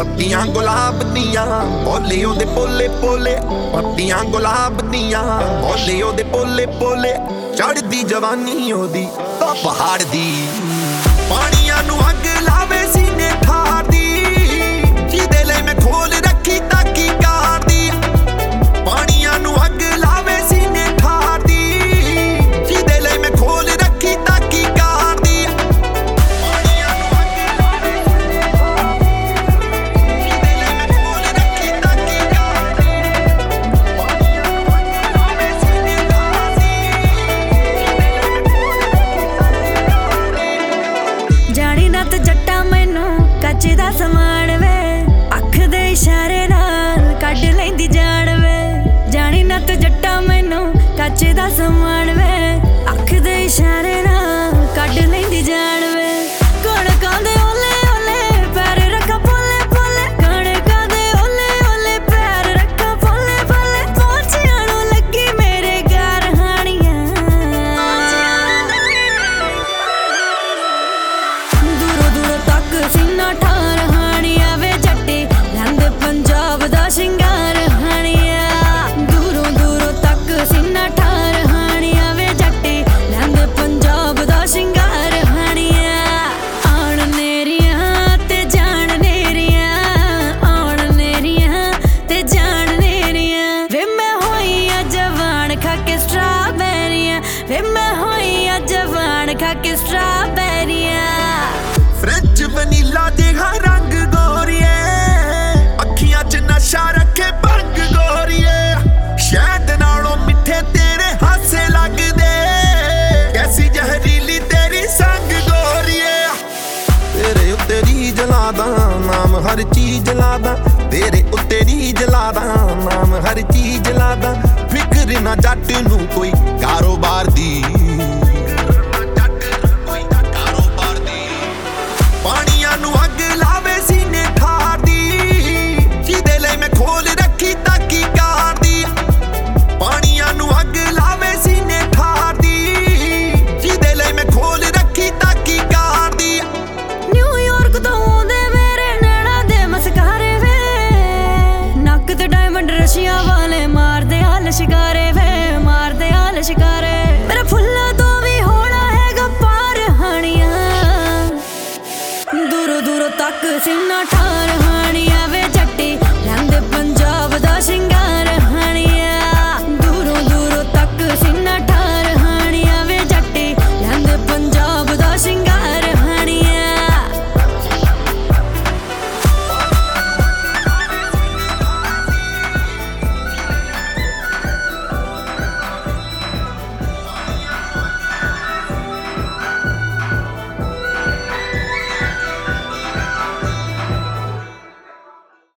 ਪੱਤੀਆਂ ਗੁਲਾਬ ਦੀਆਂ ਬੋਲੇ ਉਹਦੇ ਪੋਲੇ ਪੋਲੇ, ਪੱਤੀਆਂ ਗੁਲਾਬ ਦੀਆਂ ਬੋਲੇ ਉਹਦੇ ਪੋਲੇ ਪੋਲੇ। ਚੜ੍ਹਦੀ ਜਵਾਨੀ ਉਹਦੀ ਤਾਂ ਪਹਾੜ ਦੀ, ਪਾਣੀਆਂ ਨੂੰ ਅੱਗ ਲਾਵੇ ਸੀਨੇ ਠਾਰਦੀ, ਜਿਹਦੇ ਲਈ ਮੈਂ ਖੋਲ ਰੱਖੀ ਤਾਕੀ ਕਾਰ ਦੀ। ਪਾਣੀਆਂ ਨੂੰ ਅੱਗ ਲਾਵੇ ਸੀਨੇ ਠਾਰਦੀ, ਜਿਹਦੇ ਲਈ ਮੈਂ ਖੋਲ ਰੱਖੀ ਤਾਕੀ ਕਾਰ ਦੀ। ਪਾਣੀਆਂ ਨੂੰ ਅੱਗ ਲਾਵੇ ਸੀਨੇ ਠਾਰਦੀ, ਜਿਹਦੇ ਲਈ ਮੈਂ ਖੋਲ ਰੱਖੀ ਤਾਕੀ ਕਾਰ ਦੀ। ਪਾਣੀਆਂ ਨੂੰ ਅੱਗ ਲਾਵੇ ਸੀਨੇ ਠਾਰਦੀ, ਜਾਣੀ ਨਾ ਤੇ ਜੱਟਾ ਮੈਨੂੰ ਕੱਚ ਦਾ ਸਮਾਨ ਵੇ, ਅੱਖ ਦੇ ਇਸ਼ਾਰੇ ਨਾਲ ਕੱਢ ਲੈਂਦੀ ਜਾਣ ਵੇ। ਜਾਣੀ ਨਾ ਤੇ ਜੱਟਾ ਮੈਨੂੰ ਕੱਚ ਦਾ ਸਮਾਨ ਵੇ, ਅੱਖ ਦੇ ਇਸ਼ਾਰੇ ਨਾਲ ਕੱਢ ਲੈਂਦੀ ਜਾਣ ਵੇ। ਕਣਕਾਂ ਦੇ ਓਲੇ ਓਲੇ ਪੈਰ ਰੱਖਾਂ ਪੋਲੇ ਪੋਲੇ, ਕਣਕਾਂ ਦੇ ਓਲੇ ਓਲੇ ਪੈਰ ਰੱਖਾਂ ਪੋਲੇ ਪੋਲੇ। ਪਹੁੰਚਿਆਂ ਨੂੰ ਲੱਗੀ ਮੇਰੇ ਘਰ ਹਾਣੀਆਂ, ਦੂਰੋਂ ਦੂਰੋਂ ਤੱਕ ਸੀਨਾ ਠਾਰ ਹਾਣੀਆਂ ਵੇ। ਜੱਟੇ ਲੈਂਦੇ ਪੰਜਾਬ ਦਾ ਸ਼ਿੰਗਾਰ ਹਾਣੀਆਂ, ਦੂਰੋਂ ਦੂਰੋਂ ਤੱਕ ਸੀਨਾ ਠਾਰ ਹਾਣੀਆਂ ਵੇ। ਜੱਟੇ ਲੈਂਦੇ ਪੰਜਾਬ ਦਾ ਸ਼ਿੰਗਾਰ ਹਾਣੀਆਂ। ਆਉਣ ਨੇਰੀਆਂ ਤੇ ਜਾਣ ਨੇਰੀਆਂ, ਆਉਣ ਨੇਰੀਆਂ ਤੇ ਜਾਣ ਨੇਰੀਆਂ ਵੇ। ਮੈਂ ਹੋਈ ਆ ਜਵਾਨ ਖਾ ਕੇ ਸਟ੍ਰਾਬੇਰੀਆਂ ਵੇ, ਮੈਂ ਹੋਈ ਆ ਜਵਾਨ ਖਾ ਕੇ ਸਟ੍ਰਾਬੇਰੀਆਂ। ਫ੍ਰਿਜ ਵਨੀਲਾ ਜਿਹਾ ਰੰਗ ਗੋਰੀਏ, ਅੱਖੀਆਂ 'ਚ ਨਸ਼ਾ ਰੱਖੇ ਭੰਗ ਗੋਰੀਏ। ਸ਼ਹਿਦ ਨਾਲੋਂ ਮਿੱਠੇ ਤੇਰੇ ਹਾਸੇ ਲੱਗਦੇ, ਕੈਸੀ ਜ਼ਹਿਰੀਲੀ ਤੇਰੀ ਸੰਗ ਗੋਰੀਏ। ਤੇਰੇ ਉੱਤੇ ਰੀਝ ਲਾਦਾ ਨਾਮ ਹਰ ਚੀਜ਼ ਲਾਦਾ, ਤੇਰੇ ਉੱਤੇ ਰੀਝ ਲਾਦਾ ਨਾਮ ਹਰ ਚੀਜ਼ ਲਾਦਾ। ਫਿਕਰ ਨਾ ਜੱਟ ਨੂੰ ਕੋਈ ਕਾਰੋਬਾਰ ਦੀ, ਪਾਣੀਆਂ ਨੂੰ ਅੱਗ ਲਾਵੇ ਸੀਨੇ ਠਾਰਦੀ, ਜਿਹਦੇ ਲਈ ਮੈਂ ਖੋਲ ਰੱਖੀ ਤਾਕੀ ਕਾਰ ਦੀ। ਪਾਣੀਆਂ ਨੂੰ ਅੱਗ ਲਾਵੇ ਸੀਨੇ ਠਾਰਦੀ, ਜਿਹਦੇ ਲਈ ਮੈਂ ਖੋਲ ਰੱਖੀ ਤਾਕੀ ਕਾਰ ਦੀ। ਨਿਊਯਾਰਕ ਤੋਂ ਆਉਂਦੇ ਮੇਰੇ ਨੈਣਾਂ ਦੇ ਮਸਕਾਰੇ ਵੇ, ਨੱਕ ਤੇ ਡਾਇਮੰਡ ਰਸ਼ੀਆ ਵਾਲੇ ਮਾਰਦੇ ਹਾਲ ਸ਼ਿਕਾਰੇ ਵੇ, ਮਾਰਦੇ ਹਾਲ ਸ਼ਿਕਾਰੇ। ਮੇਰਾ ਫੁੱਲ